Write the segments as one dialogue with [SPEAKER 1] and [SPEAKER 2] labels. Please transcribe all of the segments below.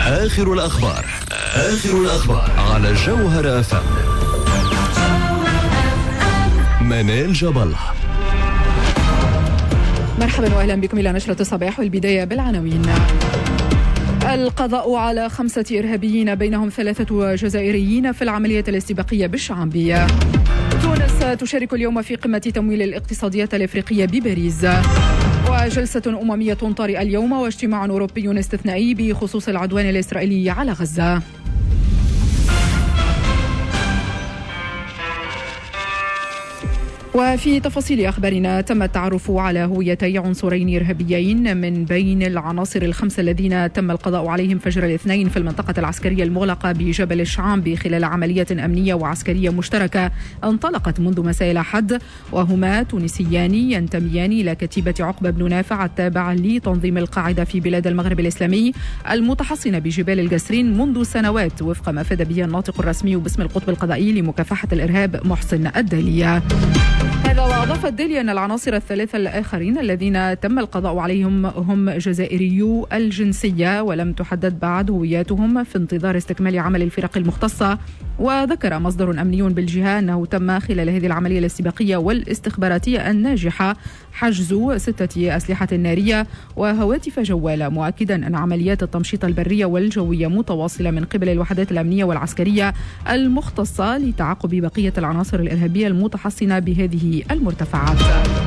[SPEAKER 1] آخر الأخبار على جوهر FM. منال جبل.
[SPEAKER 2] مرحبا وأهلا بكم إلى نشرة الصباح، والبداية بالعناوين. القضاء على 5 إرهابيين بينهم 3 جزائريين في العملية الاستباقية بالشعبية. تونس تشارك اليوم في قمة تمويل الاقتصاديات الإفريقية بباريس. وجلسة أممية طارئة اليوم، واجتماع أوروبي استثنائي بخصوص العدوان الإسرائيلي على غزة. وفي تفاصيل أخبارنا، تم التعرف على هويتي عنصرين إرهابيين من بين العناصر ال5 الذين تم القضاء عليهم فجر الاثنين في المنطقة العسكرية المغلقة بجبل الشعب خلال عملية أمنية وعسكرية مشتركة انطلقت منذ مساء الأحد، وهما تونسيان ينتميان إلى كتيبة عقبة بن نافع التابعة لتنظيم القاعدة في بلاد المغرب الإسلامي المتحصنة بجبال الجسرين منذ سنوات، وفق ما أفاد به الناطق الرسمي باسم القطب القضائي لمكافحة الإرهاب محسن الدالية. هذا وأضاف الدالية أن العناصر ال3 الآخرين الذين تم القضاء عليهم هم جزائريو الجنسية، ولم تحدد بعد هوياتهم في انتظار استكمال عمل الفرق المختصة. وذكر مصدر أمني بالجهة أنه تم خلال هذه العملية الاستباقية والاستخباراتية الناجحة حجز 6 أسلحة نارية وهواتف جوالة، مؤكدا أن عمليات التمشيط البرية والجوية متواصلة من قبل الوحدات الأمنية والعسكرية المختصة لتعقب بقية العناصر الإرهابية المتحصنة بهذه المرتفعات.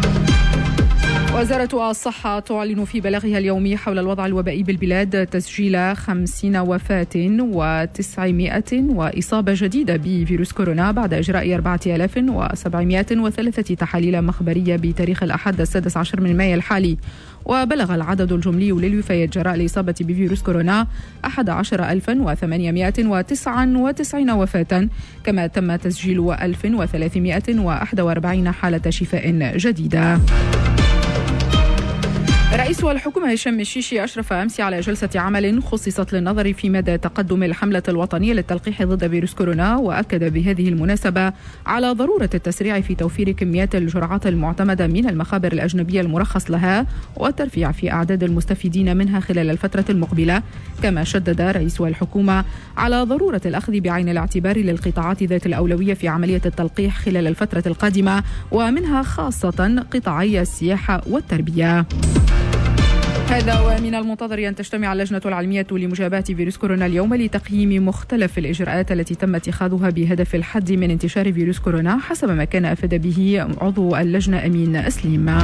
[SPEAKER 2] وزارة الصحة تعلن في بلاغها اليومي حول الوضع الوبائي بالبلاد تسجيل 50 وفاة و900 وإصابة جديدة بفيروس كورونا بعد إجراء 4703 تحاليل مخبرية بتاريخ الأحد 16 من مايو الحالي. وبلغ العدد الجملي للوفيات جراء الإصابة بفيروس كورونا 11899 وفاة، كما تم تسجيل 1341 حالة شفاء جديدة. رئيس الحكومة هشام الشيشي أشرف أمس على جلسة عمل خصصت للنظر في مدى تقدم الحملة الوطنية للتلقيح ضد فيروس كورونا، وأكد بهذه المناسبة على ضرورة التسريع في توفير كميات الجرعات المعتمدة من المخابر الأجنبية المرخص لها والترفيع في أعداد المستفيدين منها خلال الفترة المقبلة. كما شدد رئيس الحكومة على ضرورة الأخذ بعين الاعتبار للقطاعات ذات الأولوية في عملية التلقيح خلال الفترة القادمة، ومنها خاصة قطاعي السياحة والتربية. هذا ومن المنتظر أن تجتمع اللجنة العلمية لمجابهة فيروس كورونا اليوم لتقييم مختلف الإجراءات التي تم اتخاذها بهدف الحد من انتشار فيروس كورونا، حسب ما كان أفاد به عضو اللجنة أمين أسليم.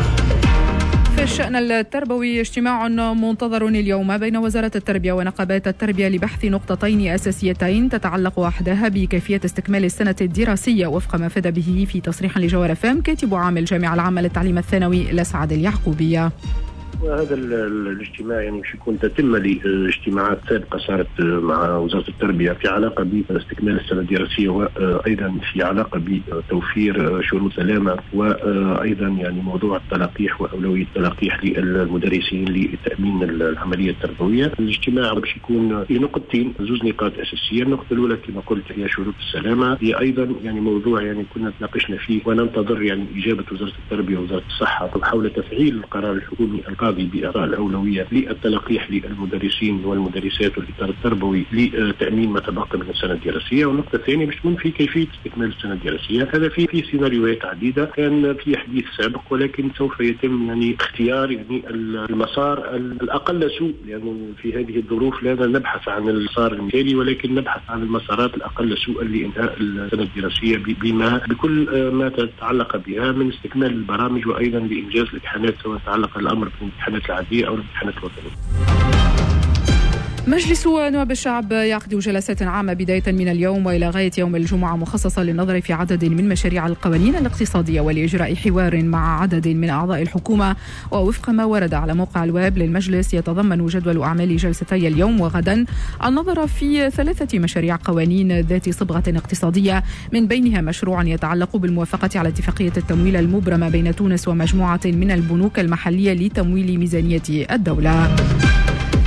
[SPEAKER 2] في الشأن التربوي، اجتماع منتظر اليوم بين وزارة التربية ونقابات التربية لبحث نقطتين أساسيتين تتعلق أحداها بكيفية استكمال السنة الدراسية، وفق ما أفاد به في تصريح لجوهر FM كاتب عام الجامعة العامة للتعليم الثانوي لسعد اليعقوبية.
[SPEAKER 3] وهذا الاجتماع مش يكون تتم لاجتماعات سابقة صارت مع وزارة التربية في علاقة باستكمال السنة الدراسية، وأيضا في علاقة بتوفير شروط سلامة، وأيضا موضوع التلقيح وأولوية التلقيح للمدرسين لتأمين العملية التربوية. الاجتماع باش يكون في نقطتين، 2 نقاط أساسية. النقطة الأولى كما قلت هي شروط السلامة، هي أيضا موضوع كنا تناقشنا فيه وننتظر إجابة وزارة التربية ووزارة الصحة حول تفعيل القرار الحكومي القاضي بإعطاء الأولوية للتلقيح للمدرسين والمدرسات والإطار التربوي لتأمين ما تبقى من السنة الدراسية. والنقطة الثانية باش تكون في كيفية استكمال السنة الدراسية. هذا في سيناريوهات عديدة، كان في حديث سابق، ولكن سوف يتم اختيار المسار الأقل سوء، في هذه الظروف لا نبحث عن المسار المثالي، ولكن نبحث عن المسارات الأقل سوءا لإنهاء السنة الدراسية بكل ما تتعلق بها من استكمال البرامج، وأيضا بإنجاز الامتحانات، سواء تعلق الأمر بالامتحانات العادية أو الامتحانات الوطنية.
[SPEAKER 2] مجلس نواب الشعب يعقد جلسات عامة بداية من اليوم وإلى غاية يوم الجمعة، مخصصة للنظر في عدد من مشاريع القوانين الاقتصادية ولإجراء حوار مع عدد من أعضاء الحكومة. ووفق ما ورد على موقع الويب للمجلس، يتضمن جدول أعمال جلستي اليوم وغدا النظر في 3 مشاريع قوانين ذات صبغة اقتصادية، من بينها مشروع يتعلق بالموافقة على اتفاقية التمويل المبرمة بين تونس ومجموعة من البنوك المحلية لتمويل ميزانية الدولة.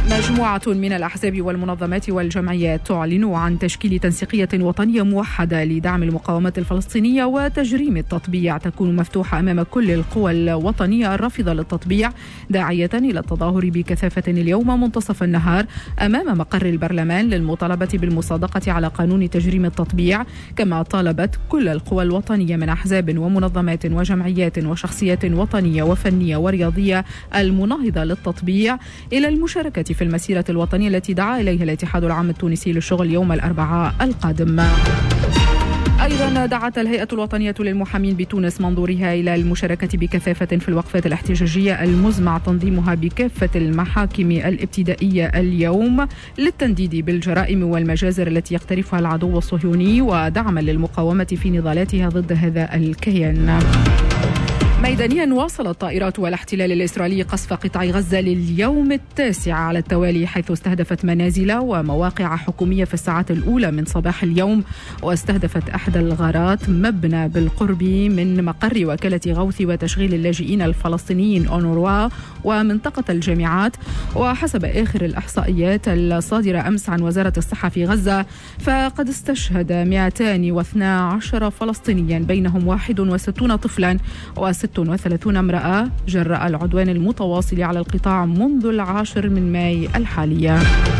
[SPEAKER 2] مجموعة من الأحزاب والمنظمات والجمعيات تعلن عن تشكيل تنسيقية وطنية موحدة لدعم المقاومة الفلسطينية وتجريم التطبيع تكون مفتوحة أمام كل القوى الوطنية الرافضة للتطبيع، داعية إلى التظاهر بكثافة اليوم منتصف النهار أمام مقر البرلمان للمطالبة بالمصادقة على قانون تجريم التطبيع. كما طالبت كل القوى الوطنية من أحزاب ومنظمات وجمعيات وشخصيات وطنية وفنية ورياضية المناهضة للتطبيع إلى المشاركة في المسيرة الوطنية التي دعا إليها الاتحاد العام التونسي للشغل يوم الأربعاء القادم. أيضا دعت الهيئة الوطنية للمحامين بتونس منظورها إلى المشاركة بكثافة في الوقفات الاحتجاجية المزمع تنظيمها بكافة المحاكم الابتدائية اليوم للتنديد بالجرائم والمجازر التي يقترفها العدو الصهيوني ودعما للمقاومة في نضالاتها ضد هذا الكيان. ميدانيا واصل الطائرات والاحتلال الإسرائيلي قصف قطاع غزة لليوم التاسع على التوالي، حيث استهدفت منازل ومواقع حكومية في الساعات الأولى من صباح اليوم، واستهدفت أحد الغارات مبنى بالقرب من مقر وكالة غوث وتشغيل اللاجئين الفلسطينيين أونروا ومنطقة الجامعات. وحسب آخر الإحصائيات الصادرة أمس عن وزارة الصحة في غزة، فقد استشهد 212 فلسطينيا بينهم 61 طفلا و36 امرأة جراء العدوان المتواصل على القطاع منذ 10 ماي الحالية.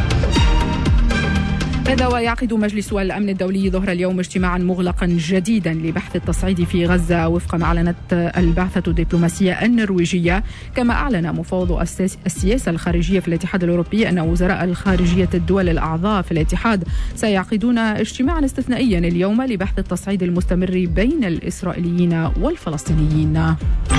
[SPEAKER 2] هذا ويعقد مجلس الأمن الدولي ظهر اليوم اجتماعا مغلقا جديدا لبحث التصعيد في غزة وفق ما أعلنت البعثة الدبلوماسية النرويجية. كما أعلن مفوض السياسة الخارجية في الاتحاد الأوروبي أن وزراء الخارجية الدول الأعضاء في الاتحاد سيعقدون اجتماعا استثنائيا اليوم لبحث التصعيد المستمر بين الإسرائيليين والفلسطينيين.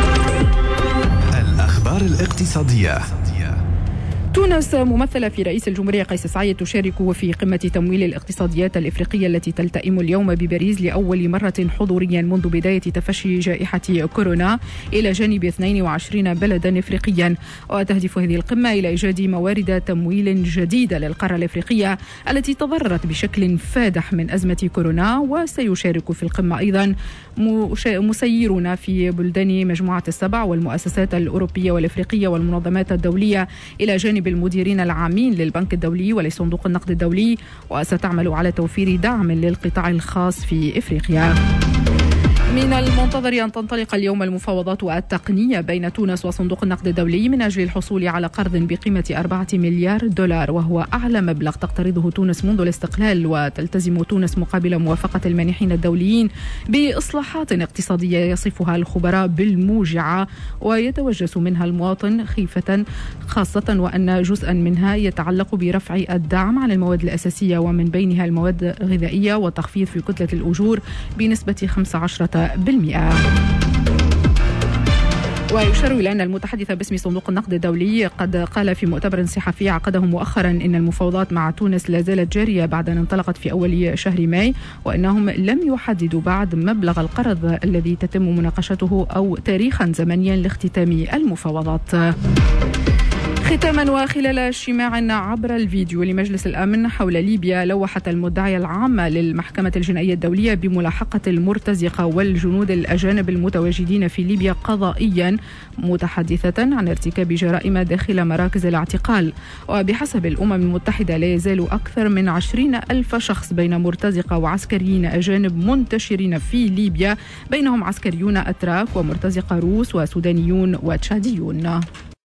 [SPEAKER 1] الأخبار الاقتصادية.
[SPEAKER 2] تونس ممثلة في رئيس الجمهورية قيس سعيد تشارك في قمة تمويل الاقتصاديات الإفريقية التي تلتئم اليوم بباريس لأول مرة حضوريا منذ بداية تفشي جائحة كورونا إلى جانب 22 بلدا إفريقيا. وتهدف هذه القمة إلى إيجاد موارد تمويل جديدة للقارة الإفريقية التي تضررت بشكل فادح من أزمة كورونا. وسيشارك في القمة أيضا مسيرون في بلدان مجموعة السبع والمؤسسات الأوروبية والإفريقية والمنظمات الدولية إلى جانب المديرين العامين للبنك الدولي ولصندوق النقد الدولي، وستعمل على توفير دعم للقطاع الخاص في إفريقيا. من المنتظر أن تنطلق اليوم المفاوضات التقنية بين تونس وصندوق النقد الدولي من أجل الحصول على قرض بقيمة 4 مليار دولار، وهو أعلى مبلغ تقترضه تونس منذ الاستقلال. وتلتزم تونس مقابل موافقة المانحين الدوليين بإصلاحات اقتصادية يصفها الخبراء بالموجعة ويتوجس منها المواطن خيفة، خاصة وأن جزءا منها يتعلق برفع الدعم على المواد الأساسية ومن بينها المواد الغذائية وتخفيض في كتلة الأجور بنسبة 15%. ويشار إلى أن المتحدث باسم صندوق النقد الدولي قد قال في مؤتمر صحفي عقده مؤخرا إن المفاوضات مع تونس لا زالت جارية بعد أن انطلقت في أول شهر ماي، وأنهم لم يحددوا بعد مبلغ القرض الذي تتم مناقشته أو تاريخا زمنيا لاختتام المفاوضات. ختاما، وخلال اجتماع عبر الفيديو لمجلس الأمن حول ليبيا، لوحت المدعية العامة للمحكمة الجنائية الدولية بملاحقة المرتزقة والجنود الأجانب المتواجدين في ليبيا قضائيا، متحدثة عن ارتكاب جرائم داخل مراكز الاعتقال. وبحسب الأمم المتحدة لا يزال أكثر من 20,000 شخص بين مرتزقة وعسكريين أجانب منتشرين في ليبيا، بينهم عسكريون أتراك ومرتزقة روس وسودانيون وتشاديون.